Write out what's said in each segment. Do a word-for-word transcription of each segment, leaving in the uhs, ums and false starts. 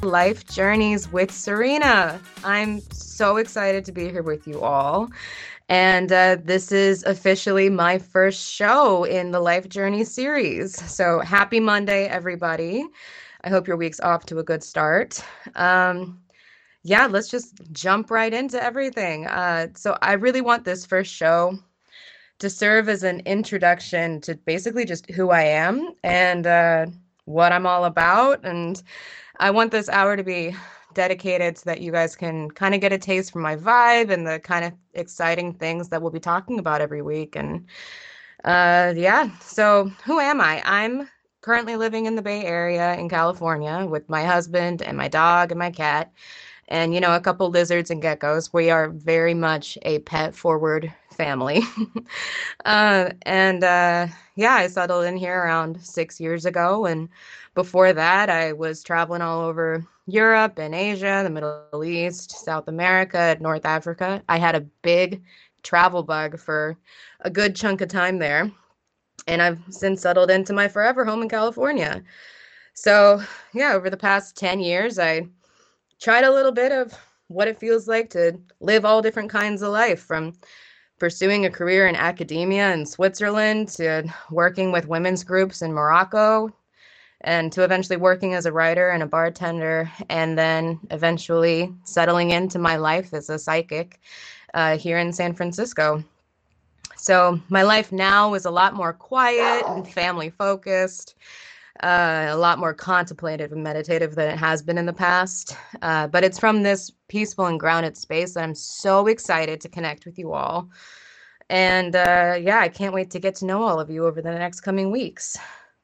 Life Journeys with Serena. I'm so excited to be here with you all. And uh, this is officially my first show in the Life Journey series. So happy Monday, everybody. I hope your week's off to a good start. Um, yeah, let's just jump right into everything. Uh, so I really want this first show to serve as an introduction to basically just who I am and uh, what I'm all about. And I want this hour to be dedicated so that you guys can kind of get a taste for my vibe and the kind of exciting things that we'll be talking about every week. And uh, yeah, so who am I? I'm currently living in the Bay Area in California with my husband and my dog and my cat and you know a couple lizards and geckos. We are very much a pet forward family. uh, and uh, yeah, I settled in here around six years ago, and before that, I was traveling all over Europe and Asia, the Middle East, South America, North Africa. I had a big travel bug for a good chunk of time there, and I've since settled into my forever home in California. So, yeah, over the past ten years, I tried a little bit of what it feels like to live all different kinds of life, from pursuing a career in academia in Switzerland to working with women's groups in Morocco and to eventually working as a writer and a bartender, and then eventually settling into my life as a psychic uh, here in San Francisco. So my life now is a lot more quiet and family focused, uh, a lot more contemplative and meditative than it has been in the past. Uh, but it's from this peaceful and grounded space that I'm so excited to connect with you all. And uh, yeah, I can't wait to get to know all of you over the next coming weeks.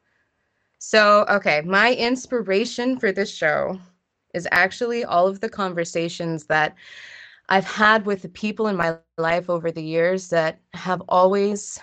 So, okay, my inspiration for this show is actually all of the conversations that I've had with the people in my life over the years that have always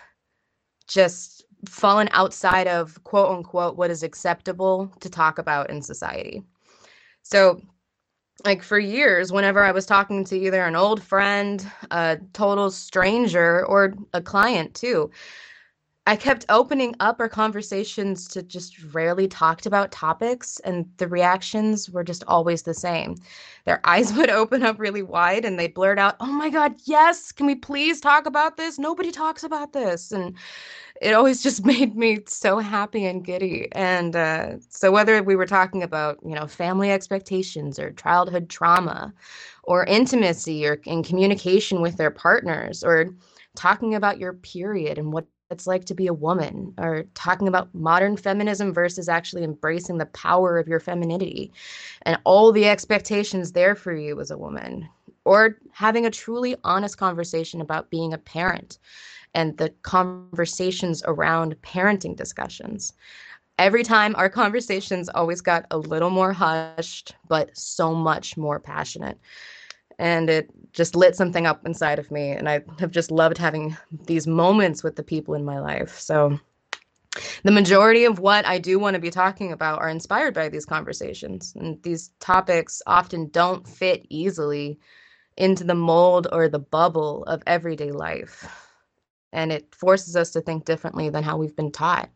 just fallen outside of quote unquote what is acceptable to talk about in society. So, like for years, whenever I was talking to either an old friend, a total stranger, or a client too, I kept opening up our conversations to just rarely talked about topics, and the reactions were just always the same. Their eyes would open up really wide and they'd blurt out, "Oh my God, yes, can we please talk about this? Nobody talks about this." And it always just made me so happy and giddy. And uh, so whether we were talking about, you know, family expectations or childhood trauma or intimacy or in communication with their partners or talking about your period and what it's like to be a woman, or talking about modern feminism versus actually embracing the power of your femininity and all the expectations there for you as a woman, or having a truly honest conversation about being a parent and the conversations around parenting discussions. Every time our conversations always got a little more hushed, but so much more passionate. And it just lit something up inside of me. And I have just loved having these moments with the people in my life. So the majority of what I do want to be talking about are inspired by these conversations. And these topics often don't fit easily into the mold or the bubble of everyday life. And it forces us to think differently than how we've been taught.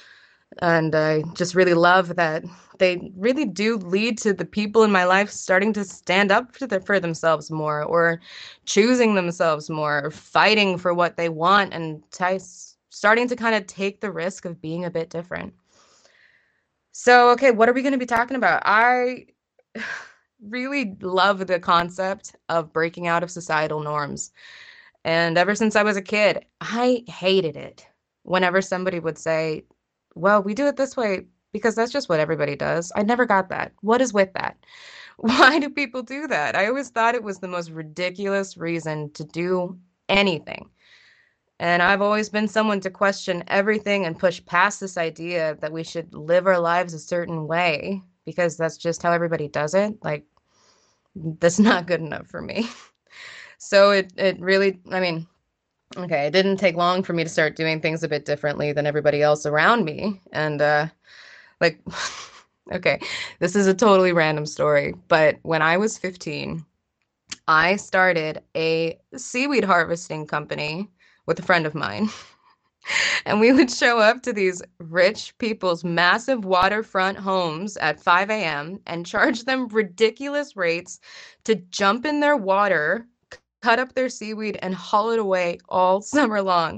And I just really love that they really do lead to the people in my life starting to stand up for, the, for themselves more, or choosing themselves more, or fighting for what they want, and t- starting to kind of take the risk of being a bit different. So, okay, what are we going to be talking about? I really love the concept of breaking out of societal norms. And ever since I was a kid, I hated it whenever somebody would say, well, we do it this way because that's just what everybody does. I never got that. What is with that? Why do people do that? I always thought it was the most ridiculous reason to do anything. And I've always been someone to question everything and push past this idea that we should live our lives a certain way because that's just how everybody does it. Like, that's not good enough for me. So it it really, I mean, okay, it didn't take long for me to start doing things a bit differently than everybody else around me. And uh like okay, this is a totally random story, but when I was fifteen, I started a seaweed harvesting company with a friend of mine. And we would show up to these rich people's massive waterfront homes at five a m and charge them ridiculous rates to jump in their water, cut up their seaweed, and haul it away all summer long.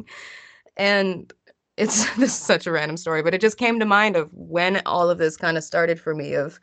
And it's this is such a random story, but it just came to mind of when all of this kind of started for me of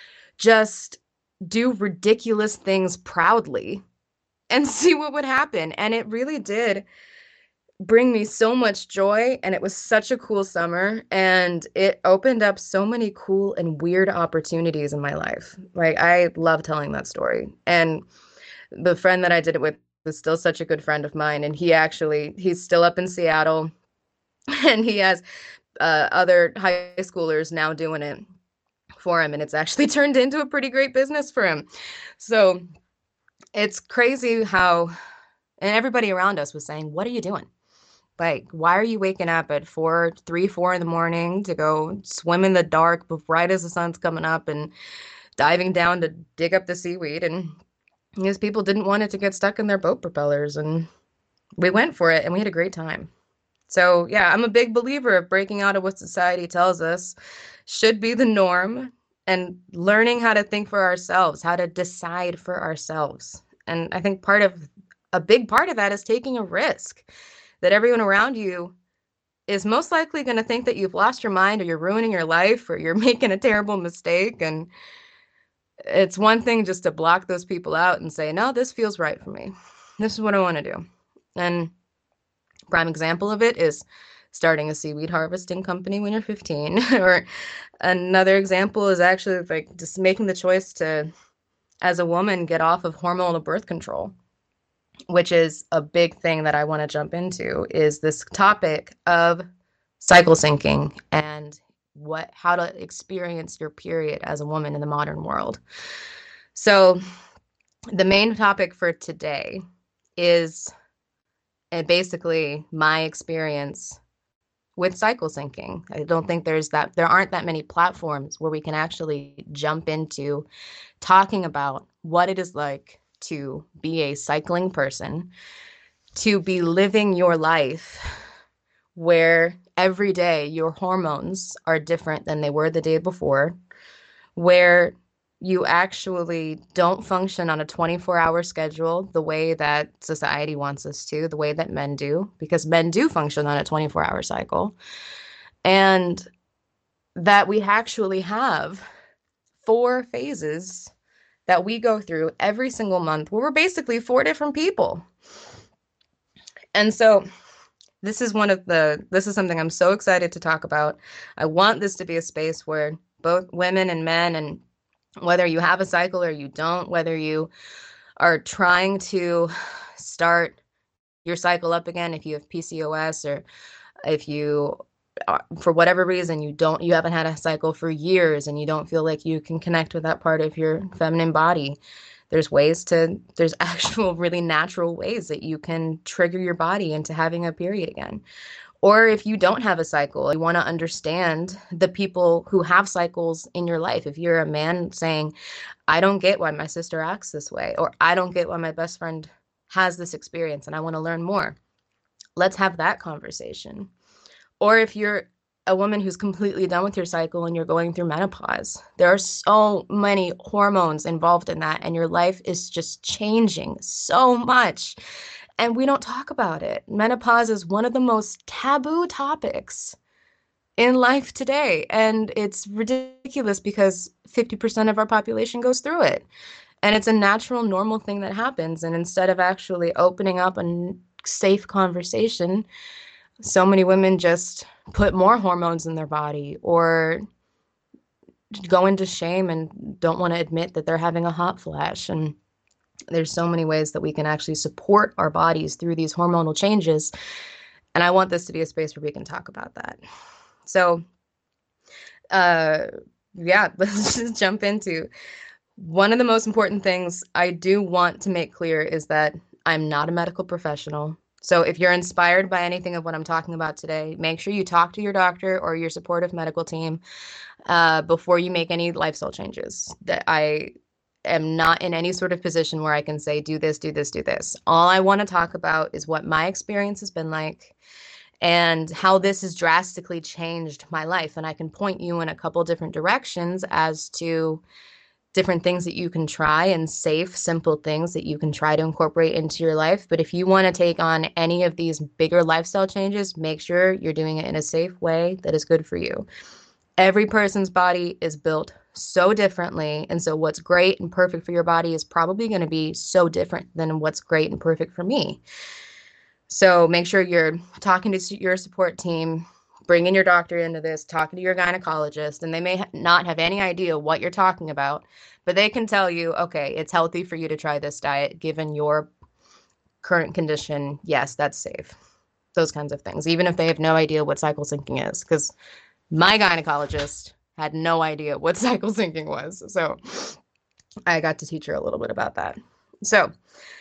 just do ridiculous things proudly and see what would happen. And it really did bring me so much joy, and it was such a cool summer, and it opened up so many cool and weird opportunities in my life. Like, I love telling that story. And the friend that I did it with was still such a good friend of mine, and he actually he's still up in Seattle, and he has uh, other high schoolers now doing it for him, and it's actually turned into a pretty great business for him. So it's crazy how, and everybody around us was saying, "What are you doing? Like, why are you waking up at four, three, four in the morning to go swim in the dark right as the sun's coming up and diving down to dig up the seaweed?" And these people didn't want it to get stuck in their boat propellers, and we went for it, and we had a great time. So, yeah, I'm a big believer of breaking out of what society tells us should be the norm and learning how to think for ourselves, how to decide for ourselves. And I think part of a big part of that is taking a risk that everyone around you is most likely going to think that you've lost your mind or you're ruining your life or you're making a terrible mistake. And it's one thing just to block those people out and say, no, this feels right for me. This is what I want to do. And prime example of it is starting a seaweed harvesting company when you're fifteen. Or another example is actually like just making the choice to, as a woman, get off of hormonal birth control, which is a big thing that I want to jump into, is this topic of cycle syncing and what how to experience your period as a woman in the modern world. So the main topic for today is and basically my experience with cycle syncing. I don't think there's that there aren't that many platforms where we can actually jump into talking about what it is like to be a cycling person, to be living your life where every day your hormones are different than they were the day before, where you actually don't function on a twenty-four hour schedule the way that society wants us to, the way that men do, because men do function on a twenty-four hour cycle, and that we actually have four phases that we go through every single month where we're basically four different people. And so this is one of the, this is something I'm so excited to talk about. I want this to be a space where both women and men, and whether you have a cycle or you don't, whether you are trying to start your cycle up again, if you have P C O S, or if you, for whatever reason, you don't, you haven't had a cycle for years and you don't feel like you can connect with that part of your feminine body, there's ways to, there's actual really natural ways that you can trigger your body into having a period again. Or if you don't have a cycle, you want to understand the people who have cycles in your life. If you're a man saying, I don't get why my sister acts this way, or I don't get why my best friend has this experience and I want to learn more, let's have that conversation. Or if you're a woman who's completely done with your cycle and you're going through menopause, there are so many hormones involved in that, and your life is just changing so much. And we don't talk about it. Menopause is one of the most taboo topics in life today. And it's ridiculous because fifty percent of our population goes through it. And it's a natural, normal thing that happens. And instead of actually opening up a safe conversation, so many women just put more hormones in their body or go into shame and don't want to admit that they're having a hot flash. And there's so many ways that we can actually support our bodies through these hormonal changes. And I want this to be a space where we can talk about that. So, uh, yeah, let's just jump into one of the most important things I do want to make clear is that I'm not a medical professional. So if you're inspired by anything of what I'm talking about today, make sure you talk to your doctor or your supportive medical team uh, before you make any lifestyle changes. That I am not in any sort of position where I can say, do this, do this, do this. All I want to talk about is what my experience has been like and how this has drastically changed my life. And I can point you in a couple different directions as to different things that you can try and safe, simple things that you can try to incorporate into your life. But if you want to take on any of these bigger lifestyle changes, make sure you're doing it in a safe way that is good for you. Every person's body is built so differently. And so what's great and perfect for your body is probably going to be so different than what's great and perfect for me. So make sure you're talking to your support team, bringing your doctor into this, talking to your gynecologist, and they may not have any idea what you're talking about, but they can tell you, okay, it's healthy for you to try this diet given your current condition. Yes, that's safe. Those kinds of things, even if they have no idea what cycle syncing is, because my gynecologist had no idea what cycle syncing was. So I got to teach her a little bit about that. So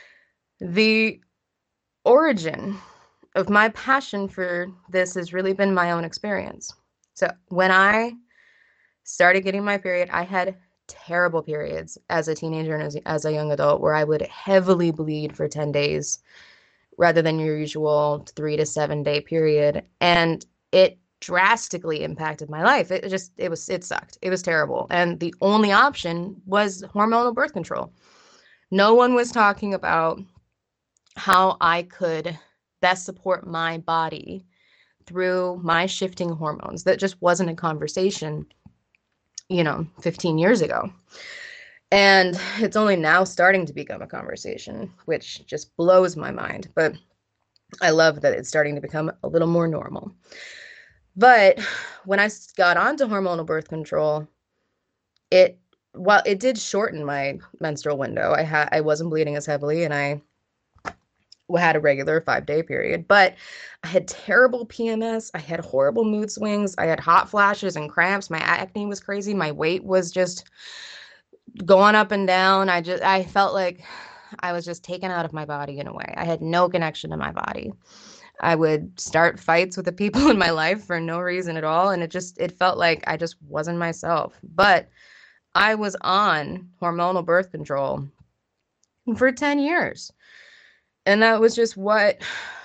the origin of my passion for this has really been my own experience. So when I started getting my period, I had terrible periods as a teenager and as, as a young adult where I would heavily bleed for ten days rather than your usual three to seven day period. And it drastically impacted my life. It just, it was, it sucked. It was terrible. And the only option was hormonal birth control. No one was talking about how I could best support my body through my shifting hormones. That just wasn't a conversation, you know, fifteen years ago. And it's only now starting to become a conversation, which just blows my mind. But I love that it's starting to become a little more normal. But when I got onto hormonal birth control, it, well, it did shorten my menstrual window. I had, I wasn't bleeding as heavily, and I had a regular five day period, but I had terrible P M S. I had horrible mood swings. I had hot flashes and cramps. My acne was crazy. My weight was just going up and down. I just, I felt like I was just taken out of my body in a way. I had no connection to my body. I would start fights with the people in my life for no reason at all. And it just, it felt like I just wasn't myself. But I was on hormonal birth control for ten years. And that was just what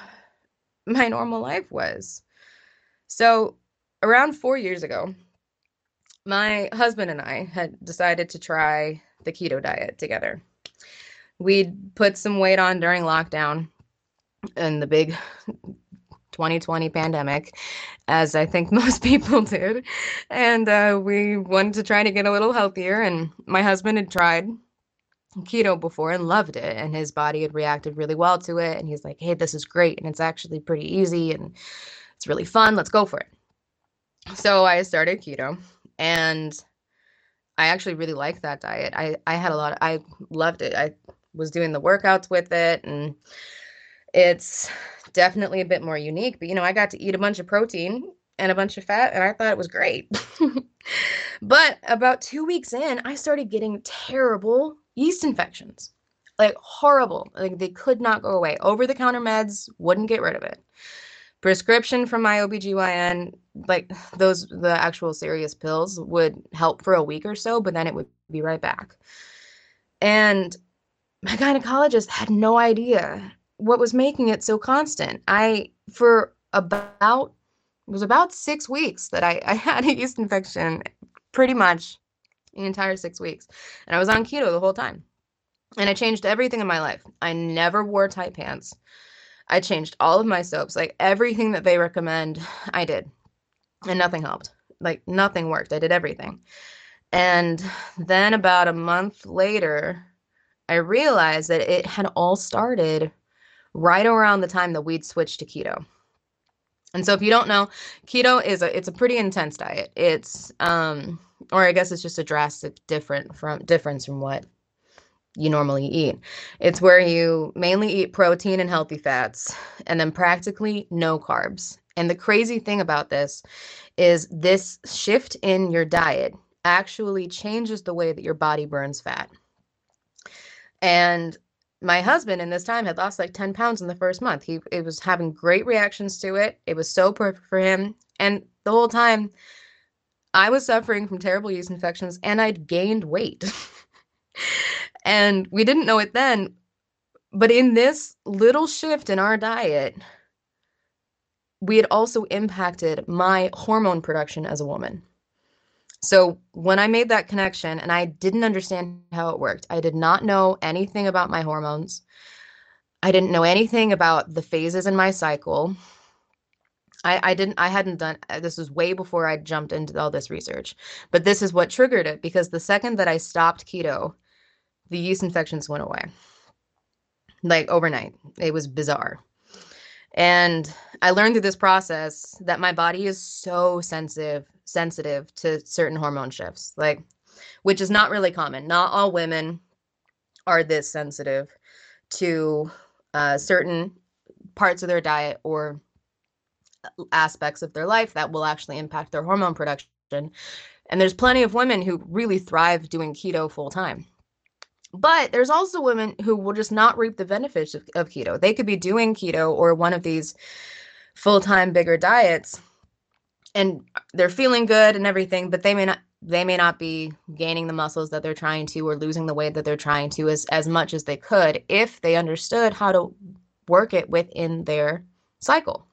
my normal life was. So around four years ago, my husband and I had decided to try the keto diet together. We'd put some weight on during lockdown and the big twenty twenty pandemic, as I think most people did. And uh, we wanted to try to get a little healthier. And my husband had tried keto before and loved it, and his body had reacted really well to it, and he's like, hey, this is great, and it's actually pretty easy, and it's really fun, let's go for it. So I started keto, and I actually really liked that diet. I, I had a lot of, I loved it. I was doing the workouts with it, and it's definitely a bit more unique, but you know, I got to eat a bunch of protein and a bunch of fat, and I thought it was great. But about two weeks in, I started getting terrible yeast infections, like horrible. Like they could not go away. Over-the-counter meds wouldn't get rid of it. Prescription from my O B G Y N, like those, the actual serious pills would help for a week or so, but then it would be right back. And my gynecologist had no idea what was making it so constant. I, for about, it was about six weeks that I, I had a yeast infection, pretty much the entire six weeks. And I was on keto the whole time. And I changed everything in my life. I never wore tight pants. I changed all of my soaps. Like everything that they recommend, I did. And nothing helped. Like nothing worked. I did everything. And then about a month later, I realized that it had all started right around the time that we'd switched to keto. And so if you don't know, keto is a, it's a pretty intense diet. It's, um, or I guess it's just a drastic different from difference from what you normally eat. It's where you mainly eat protein and healthy fats, and then practically no carbs. And the crazy thing about this is this shift in your diet actually changes the way that your body burns fat. And my husband in this time had lost like ten pounds in the first month. He it was having great reactions to it. It was so perfect for him. And the whole time I was suffering from terrible yeast infections and I'd gained weight. And we didn't know it then, but in this little shift in our diet, we had also impacted my hormone production as a woman. So when I made that connection and I didn't understand how it worked, I did not know anything about my hormones. I didn't know anything about the phases in my cycle. I, I didn't, I hadn't done, this was way before I jumped into all this research, but this is what triggered it because the second that I stopped keto, the yeast infections went away, like overnight. It was bizarre. And I learned through this process that my body is so sensitive, sensitive to certain hormone shifts, like, which is not really common. Not all women are this sensitive to uh, certain parts of their diet or aspects of their life that will actually impact their hormone production. And there's plenty of women who really thrive doing keto full time. But there's also women who will just not reap the benefits of, of keto. They could be doing keto or one of these full-time bigger diets and they're feeling good and everything, but they may not they may not be gaining the muscles that they're trying to or losing the weight that they're trying to as, as much as they could if they understood how to work it within their cycle.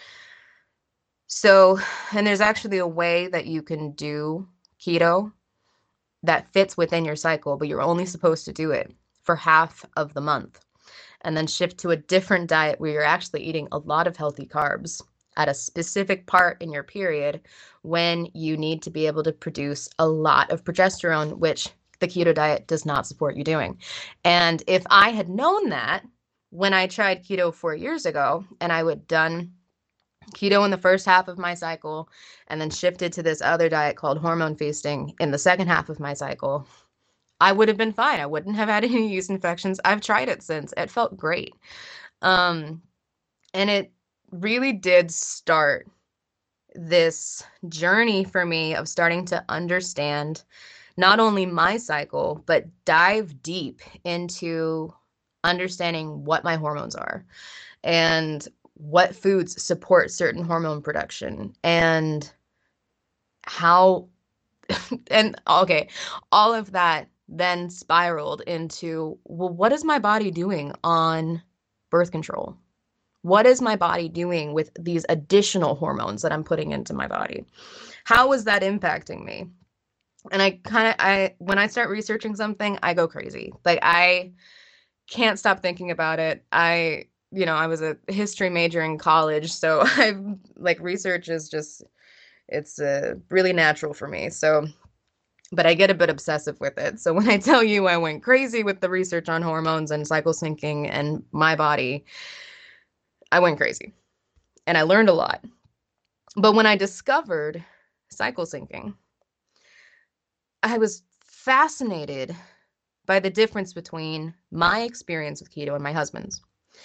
So, and there's actually a way that you can do keto that fits within your cycle, but you're only supposed to do it for half of the month and then shift to a different diet where you're actually eating a lot of healthy carbs at a specific part in your period when you need to be able to produce a lot of progesterone, which the keto diet does not support you doing. And if I had known that when I tried keto four years ago and I would done keto in the first half of my cycle and then shifted to this other diet called hormone feasting in the second half of my cycle, I would have been fine. I wouldn't have had any yeast infections. I've tried it since. It felt great. Um, and it really did start this journey for me of starting to understand not only my cycle, but dive deep into understanding what my hormones are and what foods support certain hormone production and how, and okay, all of that then spiraled into, well, what is my body doing on birth control? What is my body doing with these additional hormones that I'm putting into my body? How is that impacting me? And I kind of, I, when I start researching something, I go crazy. Like I can't stop thinking about it. I, you know, I was a history major in college, so I like research is just, it's uh, really natural for me. So, but I get a bit obsessive with it. So when I tell you I went crazy with the research on hormones and cycle syncing and my body, I went crazy and I learned a lot. But when I discovered cycle syncing, I was fascinated by the difference between my experience with keto and my husband's.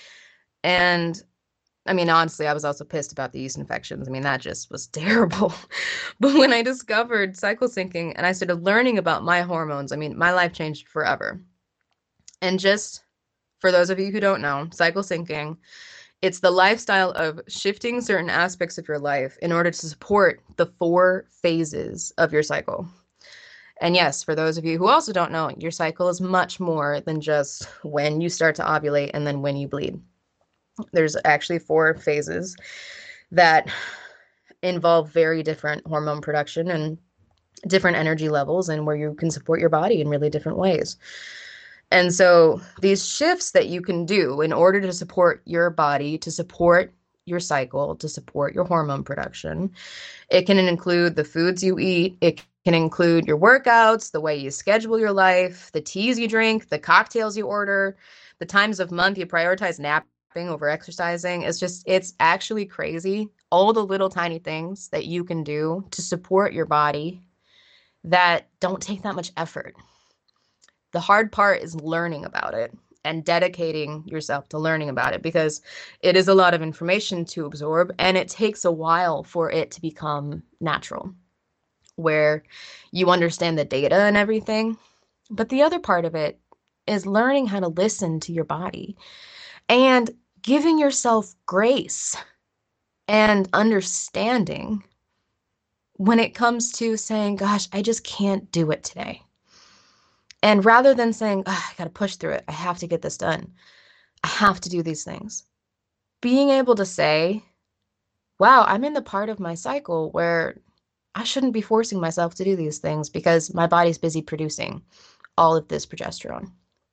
And I mean, honestly, I was also pissed about the yeast infections. I mean, that just was terrible. But when I discovered cycle syncing and I started learning about my hormones, I mean, my life changed forever. And just for those of you who don't know, cycle syncing, it's the lifestyle of shifting certain aspects of your life in order to support the four phases of your cycle. And yes, for those of you who also don't know, your cycle is much more than just when you start to ovulate and then when you bleed. There's actually four phases that involve very different hormone production and different energy levels and where you can support your body in really different ways. And so these shifts that you can do in order to support your body, to support your cycle, to support your hormone production, it can include the foods you eat. It can include your workouts, the way you schedule your life, the teas you drink, the cocktails you order, the times of month you prioritize napping over exercising. It's just, it's actually crazy. All the little tiny things that you can do to support your body that don't take that much effort. The hard part is learning about it and dedicating yourself to learning about it because it is a lot of information to absorb and it takes a while for it to become natural, where you understand the data and everything. But the other part of it is learning how to listen to your body and giving yourself grace and understanding when it comes to saying, gosh, I just can't do it today. And rather than saying, oh, I got to push through it, I have to get this done, I have to do these things, being able to say, wow, I'm in the part of my cycle where I shouldn't be forcing myself to do these things because my body's busy producing all of this progesterone.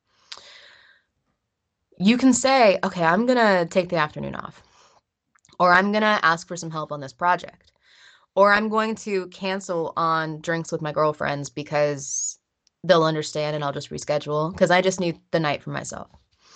You can say, okay, I'm gonna take the afternoon off, or I'm gonna ask for some help on this project, or I'm going to cancel on drinks with my girlfriends because they'll understand and I'll just reschedule because I just need the night for myself.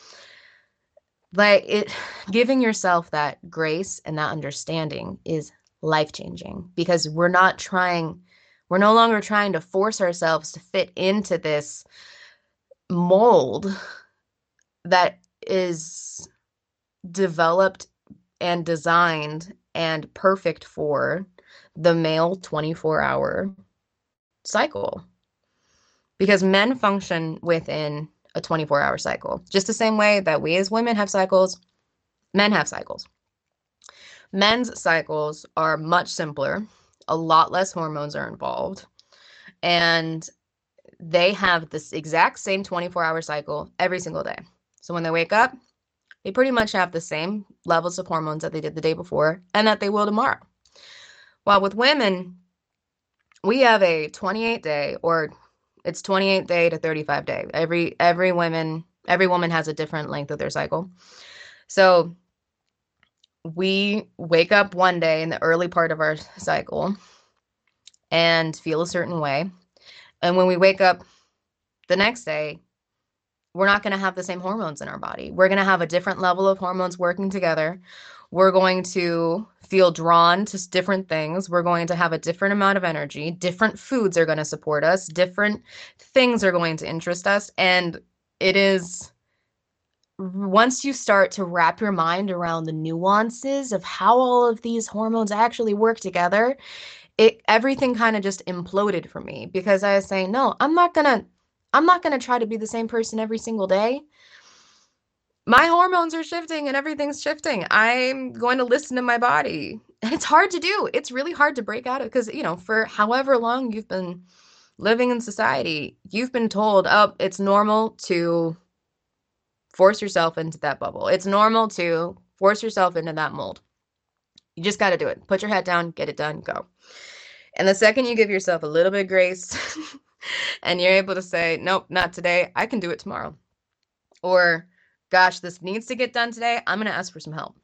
Like it, giving yourself that grace and that understanding is life changing because we're not trying, we're no longer trying to force ourselves to fit into this mold that is developed and designed and perfect for the male twenty-four hour cycle. Because men function within a twenty-four hour cycle, just the same way that we as women have cycles, men have cycles. Men's cycles are much simpler, a lot less hormones are involved, and they have this exact same twenty-four hour cycle every single day. So when they wake up, they pretty much have the same levels of hormones that they did the day before and that they will tomorrow. While with women, we have a twenty-eight day, or it's twenty-eight day to thirty-five day. Every every woman every woman has a different length of their cycle. So we wake up one day in the early part of our cycle and feel a certain way. And when we wake up the next day, we're not going to have the same hormones in our body. We're going to have a different level of hormones working together. We're going to feel drawn to different things. We're going to have a different amount of energy. Different foods are going to support us. Different things are going to interest us. And it is once you start to wrap your mind around the nuances of how all of these hormones actually work together, it everything kind of just imploded for me because I was saying, no, I'm not gonna I'm not gonna try to be the same person every single day. My hormones are shifting and everything's shifting. I'm going to listen to my body. And it's hard to do. It's really hard to break out of because, you know, for however long you've been living in society, you've been told, oh, it's normal to force yourself into that bubble. It's normal to force yourself into that mold. You just got to do it. Put your head down, get it done, go. And the second you give yourself a little bit of grace and you're able to say, nope, not today, I can do it tomorrow. Or, gosh, this needs to get done today, I'm going to ask for some help.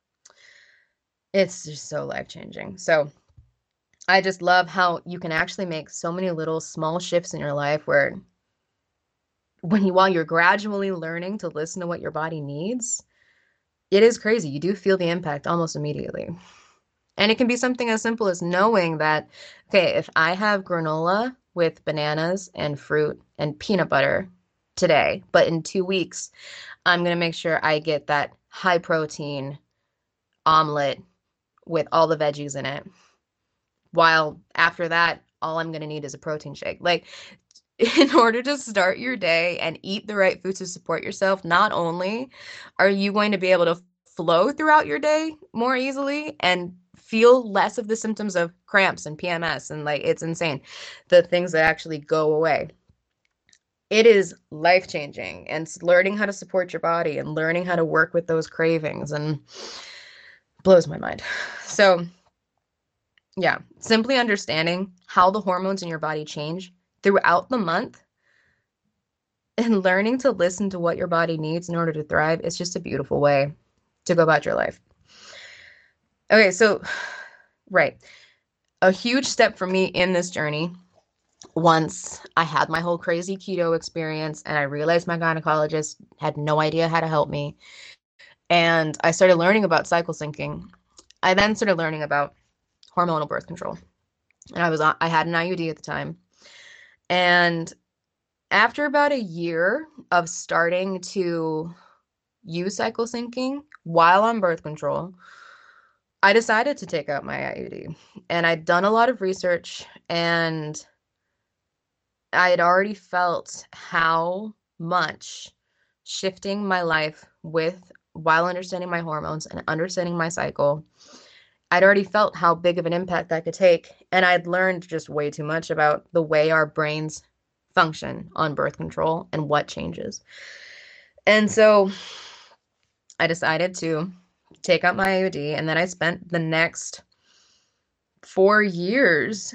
It's just so life-changing. So I just love how you can actually make so many little small shifts in your life where when you, while you're gradually learning to listen to what your body needs, it is crazy. You do feel the impact almost immediately. And it can be something as simple as knowing that, okay, if I have granola with bananas and fruit and peanut butter today, but in two weeks, I'm going to make sure I get that high protein omelet with all the veggies in it. While after that, all I'm going to need is a protein shake. Like, in order to start your day and eat the right foods to support yourself, not only are you going to be able to flow throughout your day more easily and feel less of the symptoms of cramps and P M S, and like it's insane, the things that actually go away. It is life changing, and learning how to support your body and learning how to work with those cravings and blows my mind. So, yeah, simply understanding how the hormones in your body change throughout the month and learning to listen to what your body needs in order to thrive is just a beautiful way to go about your life. Okay, so, right. A huge step for me in this journey, once I had my whole crazy keto experience and I realized my gynecologist had no idea how to help me, and I started learning about cycle syncing, I then started learning about hormonal birth control. And I was on, I had an I U D at the time. And after about a year of starting to use cycle syncing while on birth control, I decided to take out my I U D. And I'd done a lot of research and I had already felt how much shifting my life with while understanding my hormones and understanding my cycle, I'd already felt how big of an impact that could take. And I'd learned just way too much about the way our brains function on birth control and what changes. And so I decided to take out my I U D, and then I spent the next four years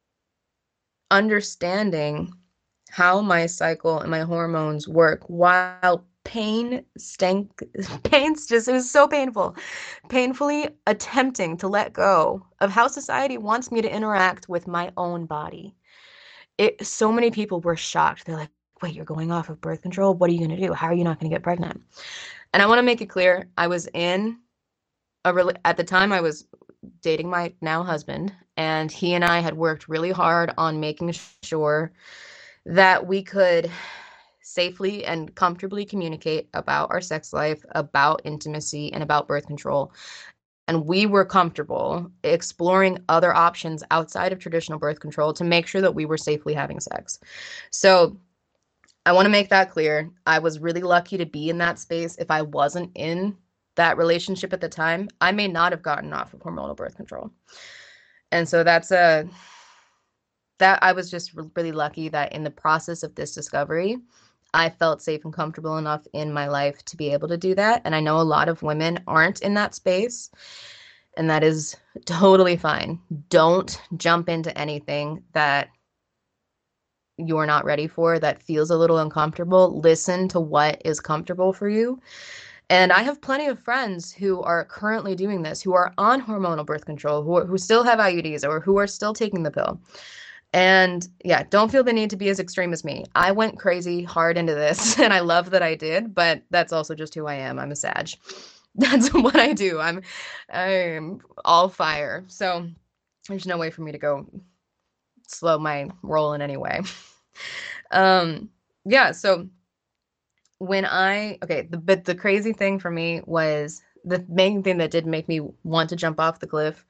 understanding how my cycle and my hormones work while pain stank pain's just it was so painful painfully attempting to let go of how society wants me to interact with my own body. It so many people were shocked. They're like, wait, you're going off of birth control? What are you going to do? How are you not going to get pregnant? And I want to make it clear, I was in a rela- at the time I was dating my now husband, and he and I had worked really hard on making sure that we could safely and comfortably communicate about our sex life, about intimacy, and about birth control. And we were comfortable exploring other options outside of traditional birth control to make sure that we were safely having sex. So I want to make that clear. I was really lucky to be in that space. If I wasn't in that relationship at the time, I may not have gotten off of hormonal birth control. And so that's a that I was just really lucky that in the process of this discovery, I felt safe and comfortable enough in my life to be able to do that. And I know a lot of women aren't in that space, and that is totally fine. Don't jump into anything that you're not ready for, that feels a little uncomfortable. Listen to what is comfortable for you. And I have plenty of friends who are currently doing this, who are on hormonal birth control, who, are, who still have I U Ds or who are still taking the pill. And yeah, don't feel the need to be as extreme as me. I went crazy hard into this and I love that I did, but that's also just who I am. I'm a Sag. That's what I do. I'm I'm all fire. So there's no way for me to go slow my roll in any way. Um yeah, so when I okay, the, but the crazy thing for me was the main thing that did make me want to jump off the cliff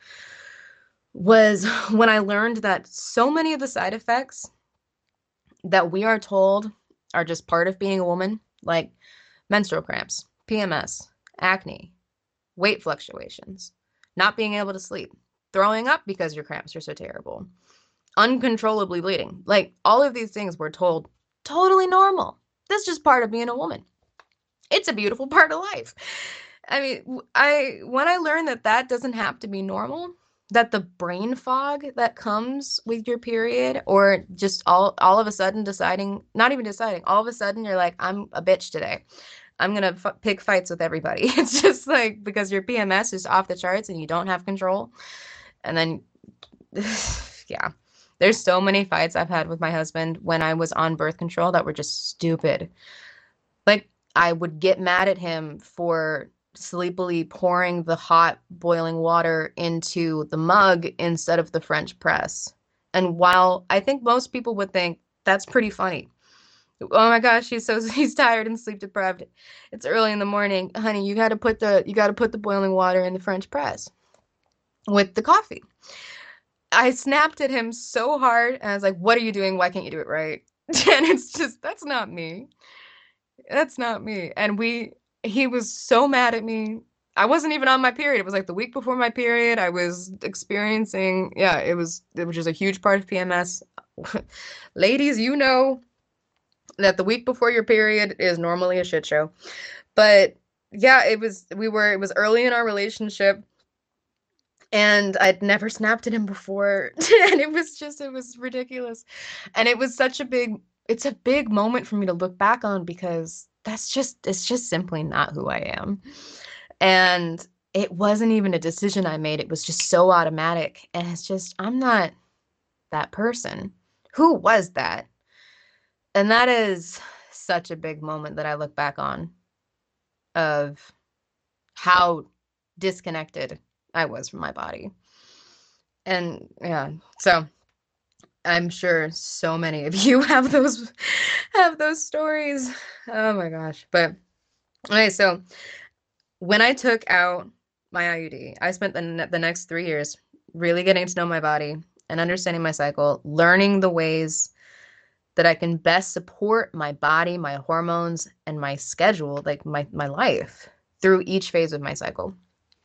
was when I learned that so many of the side effects that we are told are just part of being a woman, like menstrual cramps, P M S, acne, weight fluctuations, not being able to sleep, throwing up because your cramps are so terrible, uncontrollably bleeding. Like all of these things we're told totally normal. That's just part of being a woman. It's a beautiful part of life. I mean, I when I learned that that doesn't have to be normal, that the brain fog that comes with your period, or just all all of a sudden deciding, not even deciding, all of a sudden you're like, I'm a bitch today. I'm gonna f- pick fights with everybody. It's just like because your P M S is off the charts and you don't have control, and then yeah, there's so many fights I've had with my husband when I was on birth control that were just stupid. Like I would get mad at him for sleepily pouring the hot boiling water into the mug instead of the French press. And while I think most people would think that's pretty funny. Oh my gosh, he's so he's tired and sleep deprived. It's early in the morning. Honey, you got to put the you got to put the boiling water in the French press with the coffee. I snapped at him so hard and I was like, "What are you doing? Why can't you do it right?" And it's just that's not me. That's not me. And we, he was so mad at me. I wasn't even on my period. It was like the week before my period. I was experiencing, yeah, it was, it was just a huge part of P M S. Ladies, you know that the week before your period is normally a shit show. But yeah, it was, we were, it was early in our relationship and I'd never snapped at him before. And it was just, it was ridiculous. And it was such a big, it's a big moment for me to look back on because that's just, it's just simply not who I am. And it wasn't even a decision I made. It was just so automatic. And it's just, I'm not that person. Who was that? And that is such a big moment that I look back on of how disconnected I was from my body. And yeah, so I'm sure so many of you have those have those stories. Oh my gosh. But okay, so when I took out my I U D, I spent the ne- the next three years really getting to know my body and understanding my cycle, learning the ways that I can best support my body, my hormones, and my schedule, like my my life through each phase of my cycle.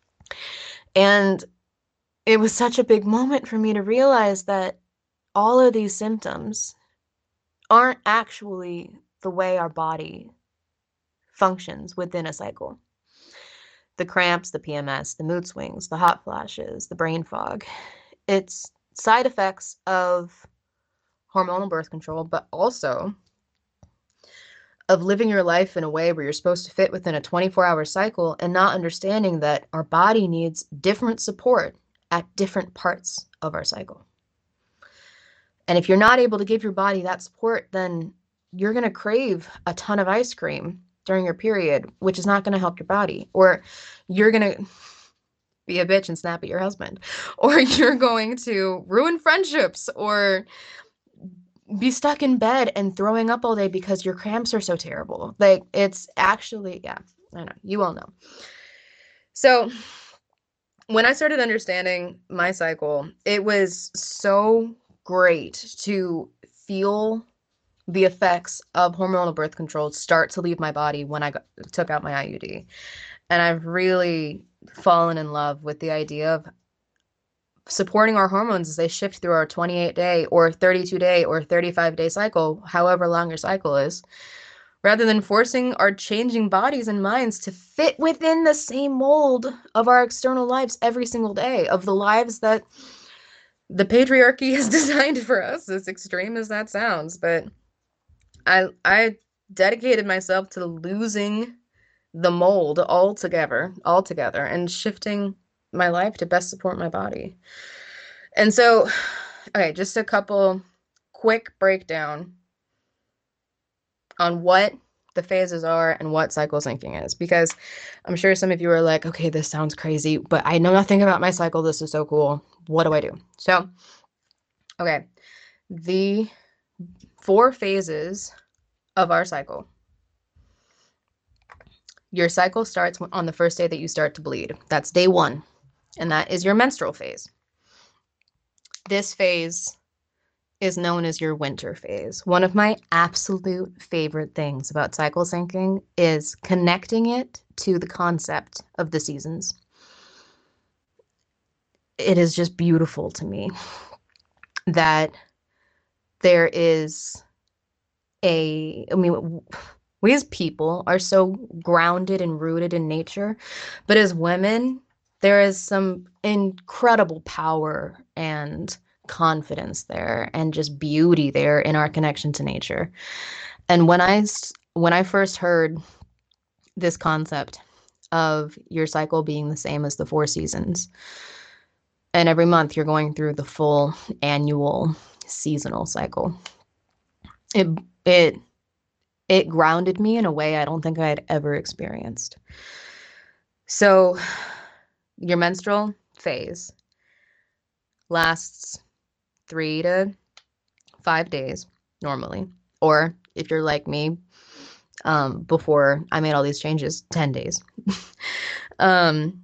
And it was such a big moment for me to realize that all of these symptoms aren't actually the way our body functions within a cycle. The cramps, the P M S, the mood swings, the hot flashes, the brain fog. It's side effects of hormonal birth control, but also of living your life in a way where you're supposed to fit within a twenty-four hour cycle and not understanding that our body needs different support at different parts of our cycle. And if you're not able to give your body that support, then you're going to crave a ton of ice cream during your period, which is not going to help your body. Or you're going to be a bitch and snap at your husband. Or you're going to ruin friendships, or be stuck in bed and throwing up all day because your cramps are so terrible. Like, it's actually, yeah, I know, you all know. So when I started understanding my cycle, it was so great to feel the effects of hormonal birth control start to leave my body when I got, took out my I U D. And I've really fallen in love with the idea of supporting our hormones as they shift through our twenty-eight day or thirty-two day or thirty-five day cycle, however long your cycle is, rather than forcing our changing bodies and minds to fit within the same mold of our external lives every single day, of the lives that the patriarchy has designed for us, as extreme as that sounds. But I I dedicated myself to losing the mold altogether, altogether, and shifting my life to best support my body. And so, okay, just a couple quick breakdown on what the phases are and what cycle syncing is, because I'm sure some of you are like, okay, this sounds crazy, but I know nothing about my cycle. This is so cool. What do I do? So, okay, the four phases of our cycle. Your cycle starts on the first day that you start to bleed. That's day one, and that is your menstrual phase. This phase is known as your winter phase. One of my absolute favorite things about cycle syncing is connecting it to the concept of the seasons. It is just beautiful to me that there is a, I mean, we as people are so grounded and rooted in nature, but as women, there is some incredible power and confidence there and just beauty there in our connection to nature. And when I when I first heard this concept of your cycle being the same as the four seasons, and every month you're going through the full annual seasonal cycle, it it it grounded me in a way I don't think I had ever experienced. So your menstrual phase lasts three to five days normally. Or if you're like me, um, before I made all these changes, ten days. um,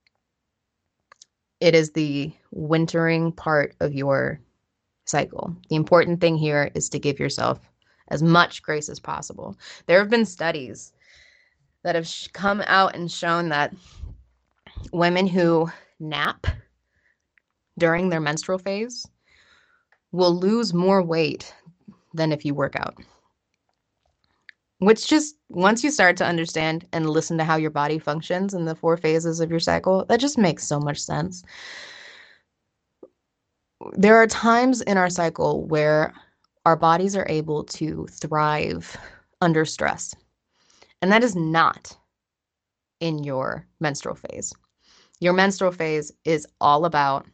it is the wintering part of your cycle. The important thing here is to give yourself as much grace as possible. There have been studies that have sh- come out and shown that women who nap during their menstrual phase will lose more weight than if you work out. Which just, once you start to understand and listen to how your body functions in the four phases of your cycle, that just makes so much sense. There are times in our cycle where our bodies are able to thrive under stress. And that is not in your menstrual phase. Your menstrual phase is all about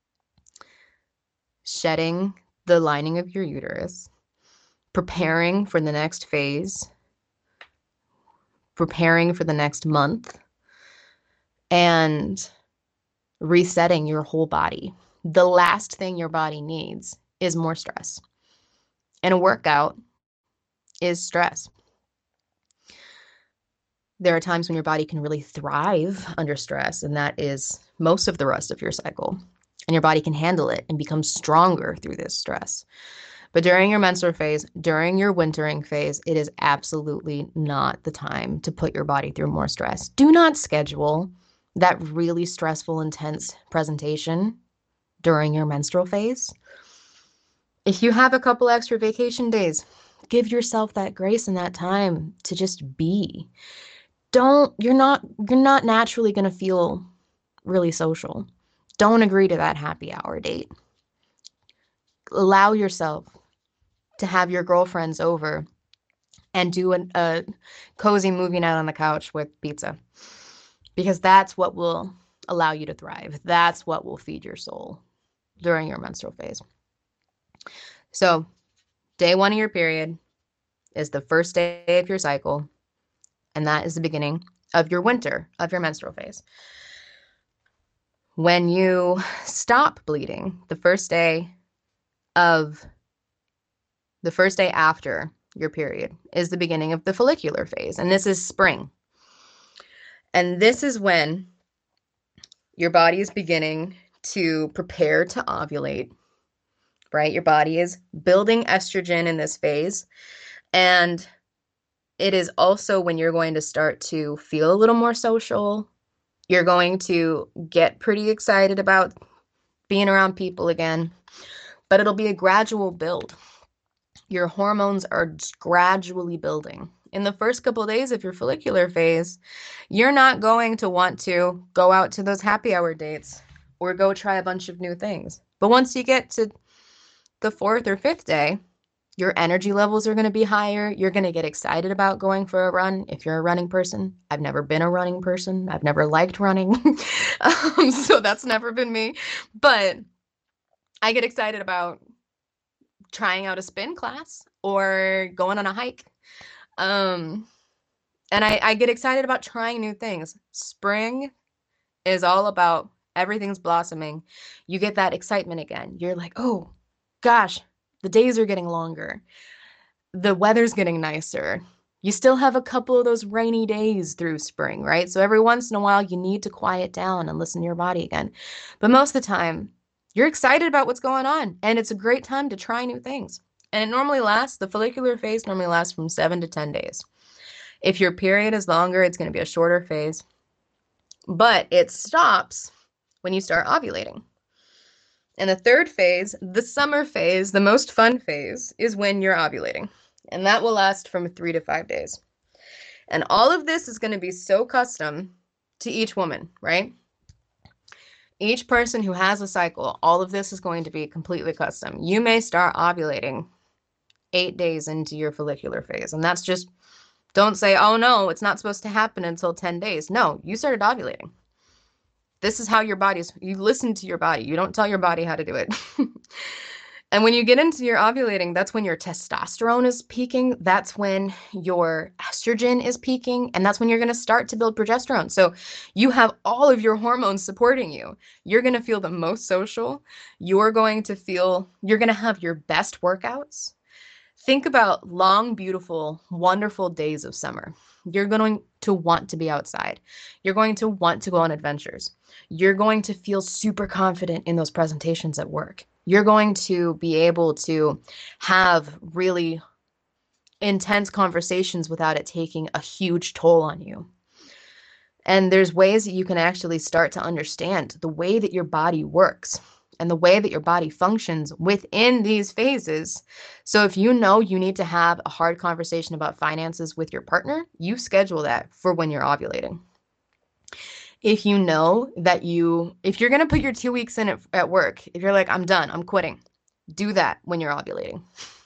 shedding the lining of your uterus, preparing for the next phase, preparing for the next month, and resetting your whole body. The last thing your body needs is more stress. And a workout is stress. There are times when your body can really thrive under stress, and that is most of the rest of your cycle. And your body can handle it and become stronger through this stress. But during your menstrual phase, during your wintering phase, it is absolutely not the time to put your body through more stress. Do not schedule that really stressful, intense presentation during your menstrual phase. If you have a couple extra vacation days, give yourself that grace and that time to just be. don't, you're not, you're not naturally going to feel really social. Don't agree to that happy hour date. Allow yourself to have your girlfriends over and do an, a cozy movie night on the couch with pizza, because that's what will allow you to thrive. That's what will feed your soul during your menstrual phase. So, day one of your period is the first day of your cycle, and that is the beginning of your winter, of your menstrual phase. When you stop bleeding, the first day of the first day after your period is the beginning of the follicular phase, and this is spring. And this is when your body is beginning to prepare to ovulate, right? Your body is building estrogen in this phase, and it is also when you're going to start to feel a little more social. You're going to get pretty excited about being around people again, but it'll be a gradual build. Your hormones are gradually building. In the first couple of days of your follicular phase, you're not going to want to go out to those happy hour dates or go try a bunch of new things. But once you get to the fourth or fifth day, your energy levels are going to be higher. You're going to get excited about going for a run if you're a running person. I've never been a running person. I've never liked running. um, so that's never been me. But I get excited about trying out a spin class or going on a hike. Um, and I, I get excited about trying new things. Spring is all about everything's blossoming. You get that excitement again. You're like, oh, gosh, the days are getting longer. The weather's getting nicer. You still have a couple of those rainy days through spring, right? So every once in a while, you need to quiet down and listen to your body again. But most of the time, you're excited about what's going on, and it's a great time to try new things. And it normally lasts, the follicular phase normally lasts from seven to ten days. If your period is longer, it's going to be a shorter phase. But it stops when you start ovulating. And the third phase, the summer phase, the most fun phase, is when you're ovulating. And that will last from three to five days. And all of this is going to be so custom to each woman, right? Each person who has a cycle, all of this is going to be completely custom. You may start ovulating eight days into your follicular phase. And that's just, don't say, oh no, it's not supposed to happen until ten days. No, you started ovulating. This is how your body's, you listen to your body. You don't tell your body how to do it. And when you get into your ovulating, that's when your testosterone is peaking. That's when your estrogen is peaking. And that's when you're going to start to build progesterone. So you have all of your hormones supporting you. You're going to feel the most social. You're going to feel, you're going to have your best workouts. Think about long, beautiful, wonderful days of summer. You're going to want to be outside. You're going to want to go on adventures. You're going to feel super confident in those presentations at work. You're going to be able to have really intense conversations without it taking a huge toll on you. And there's ways that you can actually start to understand the way that your body works and the way that your body functions within these phases. So if you know you need to have a hard conversation about finances with your partner, you schedule that for when you're ovulating. If you know that you, if you're going to put your two weeks in at, at work, if you're like, I'm done, I'm quitting, do that when you're ovulating.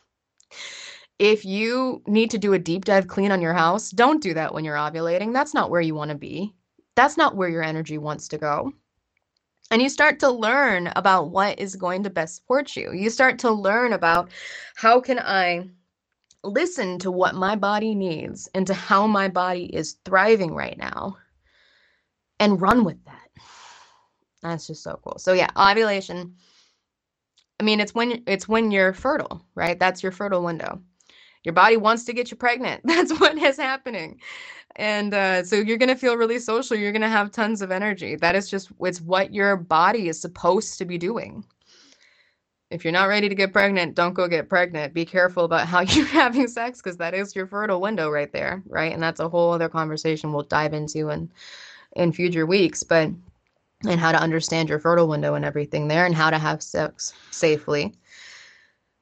If you need to do a deep dive clean on your house, don't do that when you're ovulating. That's not where you want to be. That's not where your energy wants to go. And you start to learn about what is going to best support you. You start to learn about how can I listen to what my body needs and to how my body is thriving right now and run with that. That's just so cool. So yeah, ovulation. I mean, it's when it's when you're fertile, right? That's your fertile window. Your body wants to get you pregnant. That's what is happening. And uh, so you're going to feel really social. You're going to have tons of energy. That is just, it's what your body is supposed to be doing. If you're not ready to get pregnant, don't go get pregnant. Be careful about how you're having sex, because that is your fertile window right there, right? And that's a whole other conversation we'll dive into in, in future weeks, but and how to understand your fertile window and everything there and how to have sex safely.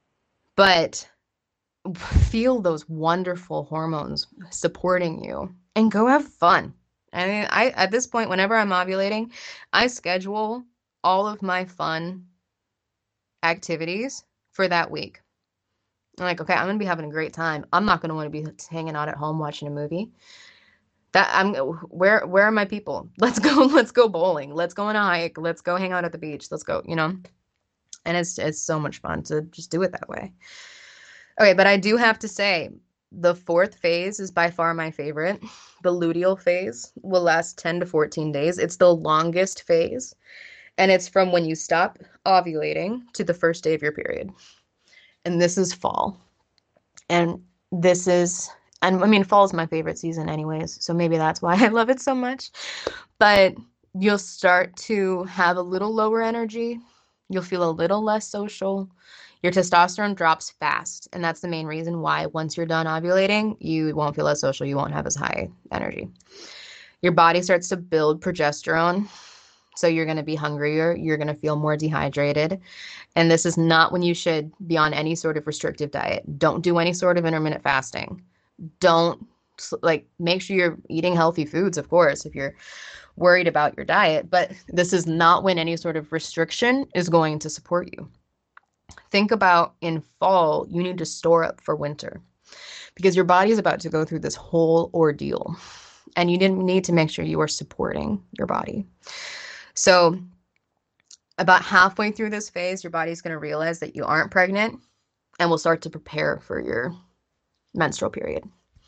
But feel those wonderful hormones supporting you and go have fun. I mean, I at this point, whenever I'm ovulating, I schedule all of my fun activities for that week. I'm like, okay, I'm gonna be having a great time. I'm not gonna want to be hanging out at home watching a movie. That I'm where where are my people? Let's go, let's go bowling. Let's go on a hike. Let's go hang out at the beach. Let's go, you know? And it's it's so much fun to just do it that way. Okay, but I do have to say, the fourth phase is by far my favorite. The luteal phase will last ten to fourteen days. It's the longest phase, and it's from when you stop ovulating to the first day of your period. And this is fall. And this is, and I mean, fall is my favorite season, anyways, so maybe that's why I love it so much. But you'll start to have a little lower energy. You'll feel a little less social. Your testosterone drops fast. And that's the main reason why once you're done ovulating, you won't feel as social. You won't have as high energy. Your body starts to build progesterone. So you're going to be hungrier. You're going to feel more dehydrated. And this is not when you should be on any sort of restrictive diet. Don't do any sort of intermittent fasting. Don't, like, make sure you're eating healthy foods, of course, if you're worried about your diet. But this is not when any sort of restriction is going to support you. Think about in fall, you need to store up for winter because your body is about to go through this whole ordeal. And you didn't need to make sure you are supporting your body. So about halfway through this phase, your body's going to realize that you aren't pregnant and will start to prepare for your menstrual period.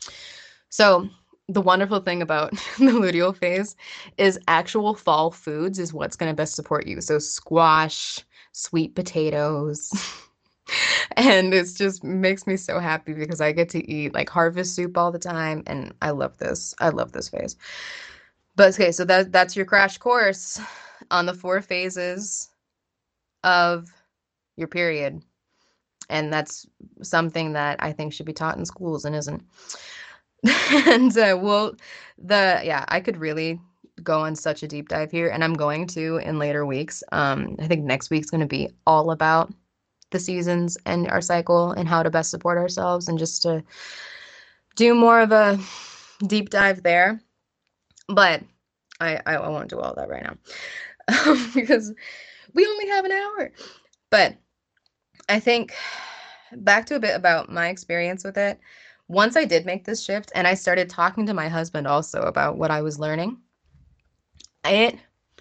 So the wonderful thing about the luteal phase is actual fall foods is what's going to best support you. So squash, sweet potatoes, and it just makes me so happy because I get to eat like harvest soup all the time, and I love this. I love this phase. But okay, so that that's your crash course on the four phases of your period. And that's something that I think should be taught in schools and isn't. And uh, well, the yeah, I could really go on such a deep dive here, and I'm going to in later weeks. Um, I think next week's going to be all about the seasons and our cycle and how to best support ourselves, and just to do more of a deep dive there. But I, I won't do all that right now because we only have an hour. But I think back to a bit about my experience with it. Once I did make this shift and I started talking to my husband also about what I was learning, it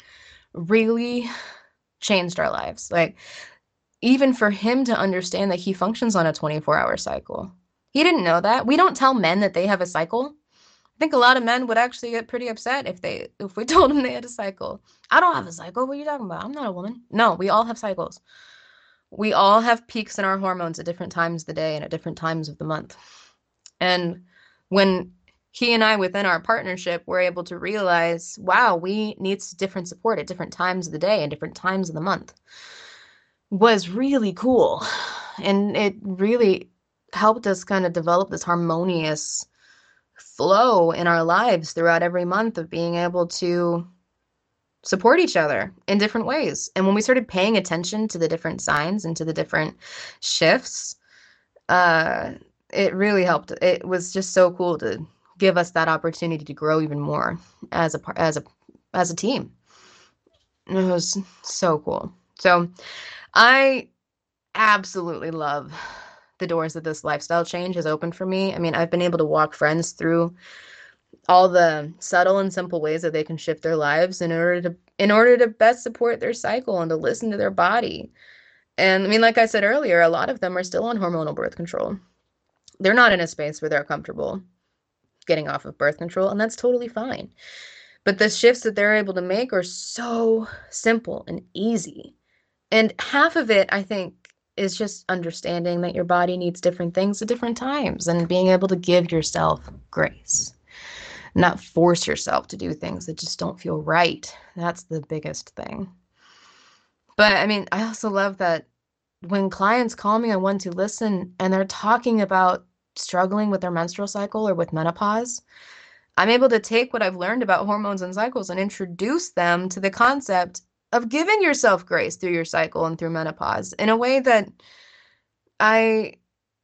really changed our lives. Like, even for him to understand that he functions on a twenty-four hour cycle. He didn't know that. We don't tell men that they have a cycle. I think a lot of men would actually get pretty upset if they if we told them they had a cycle. I don't have a cycle. What are you talking about? I'm not a woman. No, we all have cycles. We all have peaks in our hormones at different times of the day and at different times of the month. And when he and I, within our partnership, were able to realize, wow, we need different support at different times of the day and different times of the month, was really cool. And it really helped us kind of develop this harmonious flow in our lives throughout every month of being able to support each other in different ways. And when we started paying attention to the different signs and to the different shifts, uh, it really helped. It was just so cool to give us that opportunity to grow even more as a as a as a team. It was so cool. So I absolutely love the doors that this lifestyle change has opened for me. I mean, I've been able to walk friends through all the subtle and simple ways that they can shift their lives in order to in order to best support their cycle and to listen to their body. And I mean, like I said earlier, a lot of them are still on hormonal birth control. They're not in a space where they're comfortable getting off of birth control, and that's totally fine. But the shifts that they're able to make are so simple and easy. And half of it, I think, is just understanding that your body needs different things at different times and being able to give yourself grace. Not force yourself to do things that just don't feel right. That's the biggest thing. But I mean, I also love that when clients call me on One to Listen and they're talking about struggling with their menstrual cycle or with menopause, I'm able to take what I've learned about hormones and cycles and introduce them to the concept of giving yourself grace through your cycle and through menopause in a way that I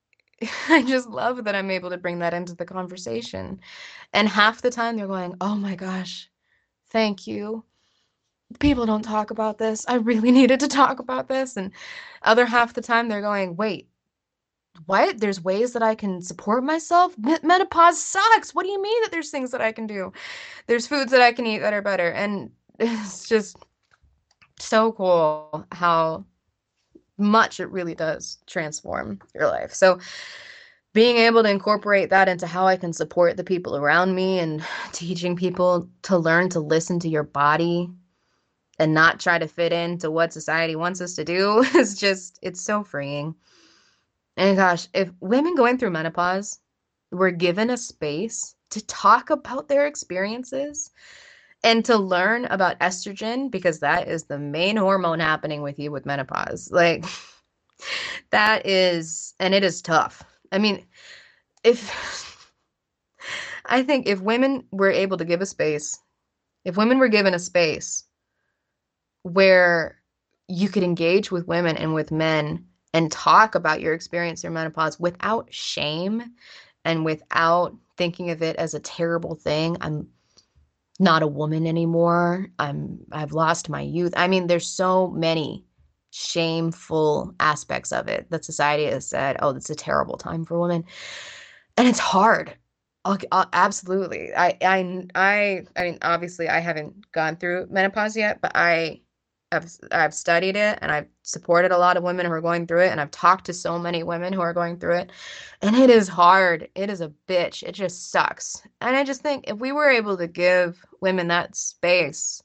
I just love that I'm able to bring that into the conversation. And half the time they're going, "Oh my gosh, thank you. People don't talk about this. I really needed to talk about this." And other half the time they're going, "Wait, what? There's ways that I can support myself? Me- menopause sucks. What do you mean that there's things that I can do? There's foods that I can eat that are better." And it's just so cool how much it really does transform your life. So being able to incorporate that into how I can support the people around me and teaching people to learn to listen to your body and not try to fit into what society wants us to do is just, it's so freeing. And gosh, if women going through menopause were given a space to talk about their experiences and to learn about estrogen, because that is the main hormone happening with you with menopause. Like, that is, and it is tough. I mean, if I think if women were able to give a space, if women were given a space where you could engage with women and with men and talk about your experience through menopause without shame and without thinking of it as a terrible thing. I'm not a woman anymore. I'm I've lost my youth. I mean, there's so many shameful aspects of it that society has said, "Oh, it's a terrible time for women." And it's hard. Ok, uh, absolutely. I, I, I, I mean, obviously, I haven't gone through menopause yet, but I, I've, I've studied it and I've supported a lot of women who are going through it, and I've talked to so many women who are going through it, and it is hard. It is a bitch. It just sucks. And I just think if we were able to give women that space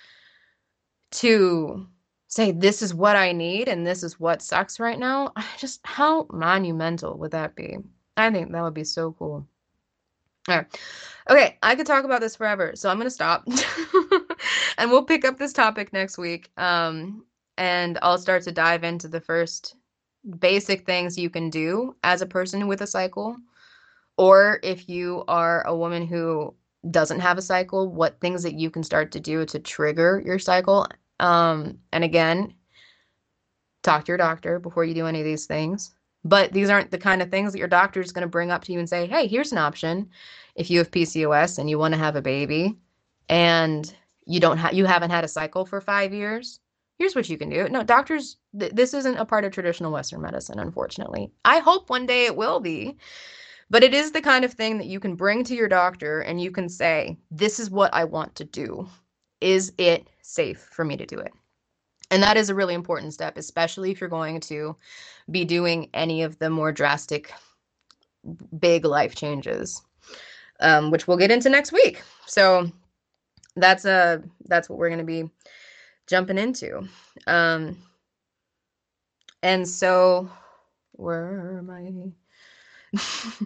to say, "This is what I need and this is what sucks right now," just how monumental would that be? I think that would be so cool. All right. Okay, I could talk about this forever, so I'm gonna stop. And we'll pick up this topic next week. Um, and I'll start to dive into the first basic things you can do as a person with a cycle, or if you are a woman who doesn't have a cycle, what things that you can start to do to trigger your cycle. Um, and again, talk to your doctor before you do any of these things. But these aren't the kind of things that your doctor is going to bring up to you and say, "Hey, here's an option. If you have P C O S and you want to have a baby and you don't have you haven't had a cycle for five years, here's what you can do." No, doctors, th- this isn't a part of traditional Western medicine, unfortunately. I hope one day it will be, but it is the kind of thing that you can bring to your doctor and you can say, "This is what I want to do. Is it safe for me to do it?" And that is a really important step, especially if you're going to be doing any of the more drastic, big life changes, um, which we'll get into next week. So that's a that's what we're going to be jumping into. Um, and so where am I?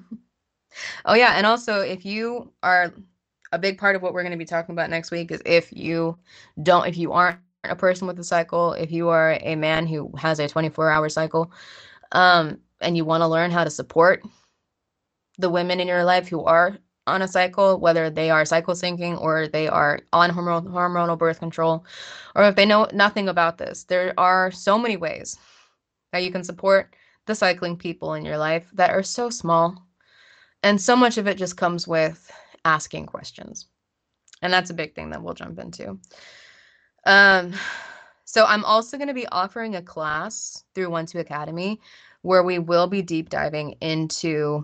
Oh yeah, and also if you are a big part of what we're going to be talking about next week is if you don't, if you aren't a person with a cycle, if you are a man who has a twenty-four hour cycle, um, and you want to learn how to support the women in your life who are on a cycle, whether they are cycle syncing or they are on hormonal hormonal birth control, or if they know nothing about this, there are so many ways that you can support the cycling people in your life that are so small. And so much of it just comes with asking questions. And that's a big thing that we'll jump into. Um, so I'm also going to be offering a class through One Two Academy where we will be deep diving into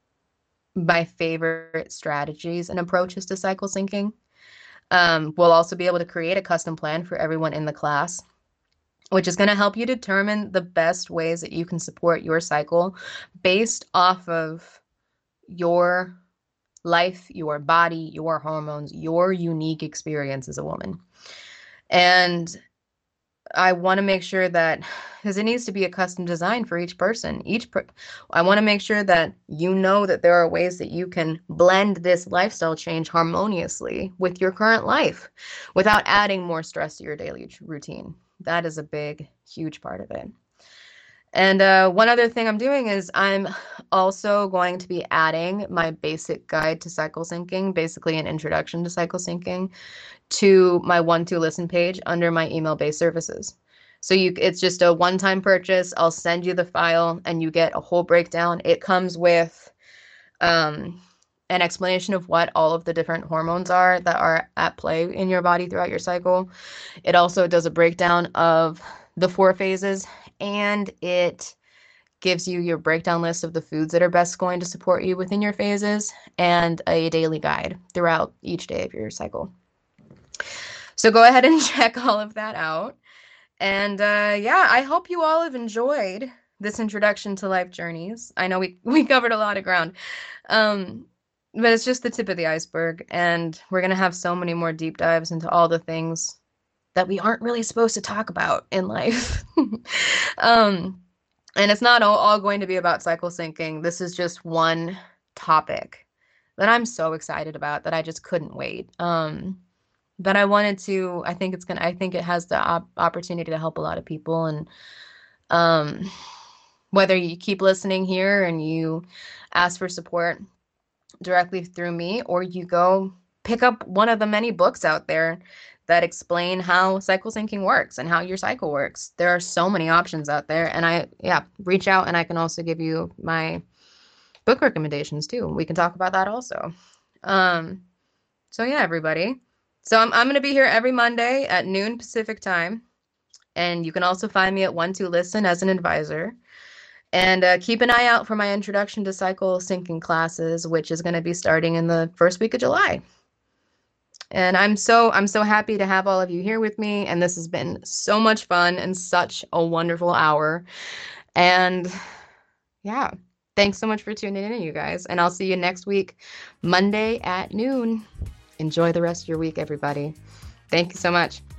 my favorite strategies and approaches to cycle syncing. Um, we'll also be able to create a custom plan for everyone in the class, which is going to help you determine the best ways that you can support your cycle based off of your life, your body, your hormones, your unique experience as a woman. And I want to make sure that, because it needs to be a custom design for each person. Each per I want to make sure that you know that there are ways that you can blend this lifestyle change harmoniously with your current life without adding more stress to your daily routine. That is a big, huge part of it. And uh, one other thing I'm doing is I'm also going to be adding my basic guide to cycle syncing, basically an introduction to cycle syncing, to my one two listen page under my email-based services. So you, it's just a one-time purchase. I'll send you the file and you get a whole breakdown. It comes with um, an explanation of what all of the different hormones are that are at play in your body throughout your cycle. It also does a breakdown of the four phases, and it gives you your breakdown list of the foods that are best going to support you within your phases, and a daily guide throughout each day of your cycle. So go ahead and check all of that out. And uh, yeah, I hope you all have enjoyed this introduction to Life Journeys. I know we, we covered a lot of ground, um, but it's just the tip of the iceberg. And we're going to have so many more deep dives into all the things that we aren't really supposed to talk about in life. um, and it's not all, all going to be about cycle syncing. This is just one topic that I'm so excited about that I just couldn't wait. Um, but I wanted to, I think it's gonna, I think it has the op opportunity to help a lot of people. And um, whether you keep listening here and you ask for support directly through me, or you go pick up one of the many books out there that explain how cycle syncing works and how your cycle works. There are so many options out there. And I, yeah, reach out and I can also give you my book recommendations too. We can talk about that also. Um, so yeah, everybody. So I'm, I'm going to be here every Monday at noon Pacific time. And you can also find me at one two Listen as an advisor. And uh, keep an eye out for my introduction to cycle syncing classes, which is going to be starting in the first week of July. And I'm so I'm so happy to have all of you here with me. And this has been so much fun and such a wonderful hour. And yeah, thanks so much for tuning in, you guys. And I'll see you next week, Monday at noon. Enjoy the rest of your week, everybody. Thank you so much.